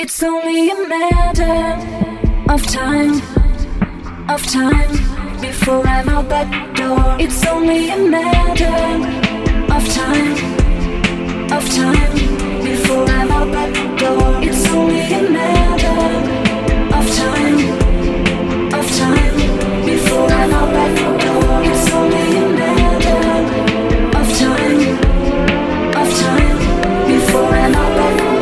It's only a matter of time, before I'm out that door. It's only a matter of time, before I'm out that door. It's only a matter of time, before I'm out that door. It's only a matter of time, before I'm out that door.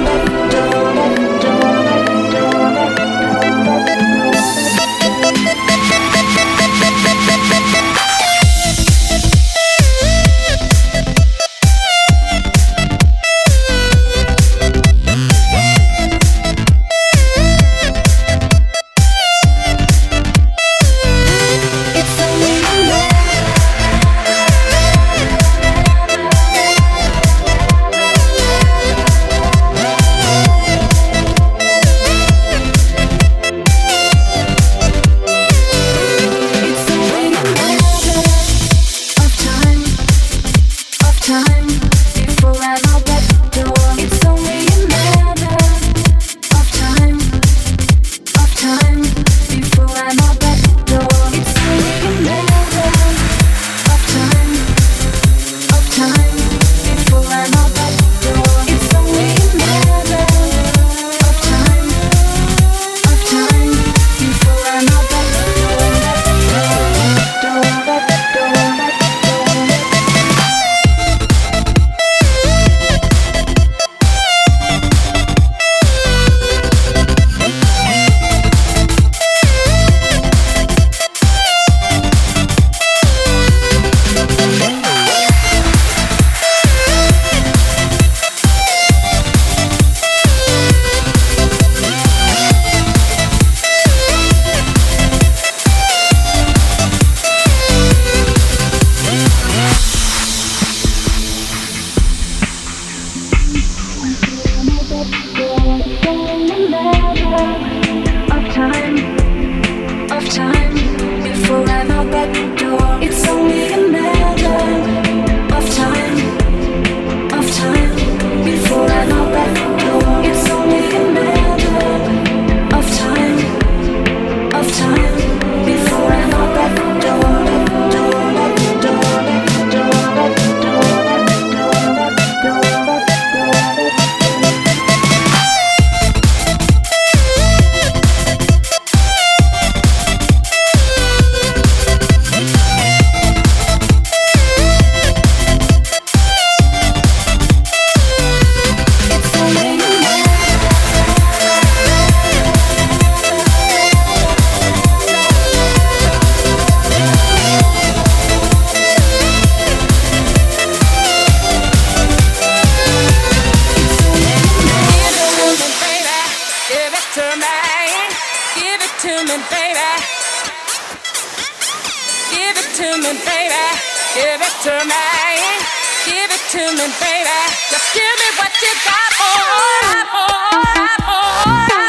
Give it to me, baby. Just give me what you got, boy.